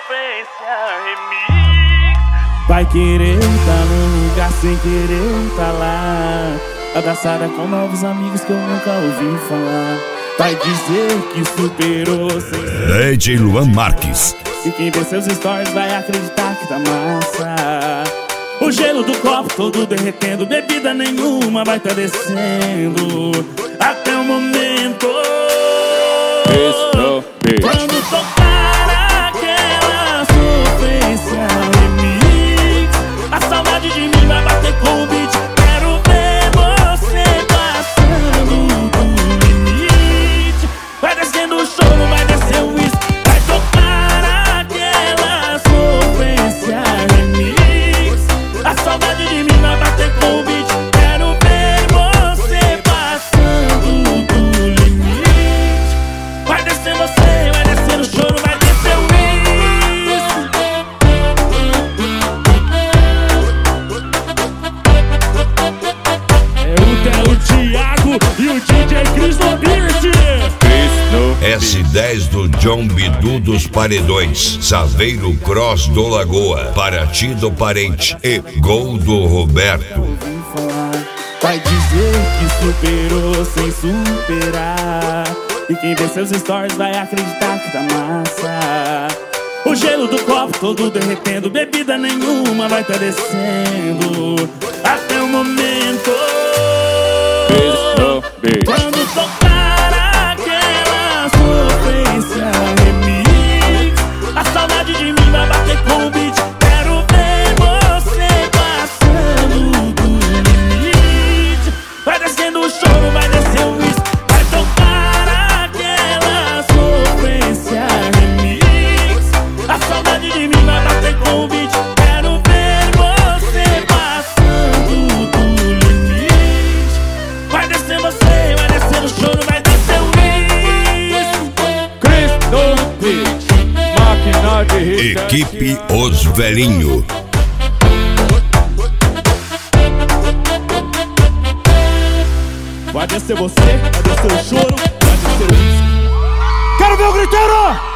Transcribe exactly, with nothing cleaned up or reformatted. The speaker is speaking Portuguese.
Sofrência Remix. Vai querer tá num lugar sem querer tá lá, abraçada com novos amigos que eu nunca ouvi falar. Vai dizer que superou sem D J Luan Marques. E quem vê seus stories vai acreditar que tá massa. O gelo do copo todo derretendo, bebida nenhuma vai tá descendo até o momento quando tocar aquela sofrência remix. A saudade de mim vai bater com o beat. Quero ver você passando do limite. Vai descendo o choro, vai descer o uísque. Vai tocar aquela sofrência remix. A saudade de mim vai bater com o beat. Quero ver você passando do limite. Vai descer você, vai descer o choro, vai descer o uísque. É o Theo Thiago e o D J Cris no beat. S dez do John Bidu dos Paredões, Saveiro Cross do Lagoa, Paraty do Parente e Gol do Roberto. Vai dizer que superou sem superar. E quem vê seus stories vai acreditar que tá massa. O gelo do copo todo derretendo, bebida nenhuma vai tá descendo até o momento quando tocar aquela sofrência remix. A saudade de mim vai bater com o beat. Quero ver você passando do limite. Vai descendo o choro, vai descer o uísque. Vai tocar aquela sofrência remix. A saudade de mim vai bater com o beat. Quero ver você passando do limite. Vai descer você, vai descer o choro, vai descer o uísque. Cris no beat, máquina de hit. Equipe Os Velhinho. Vai descer você, vai descer o choro, vai descer o uísque. Quero ver o griteiro!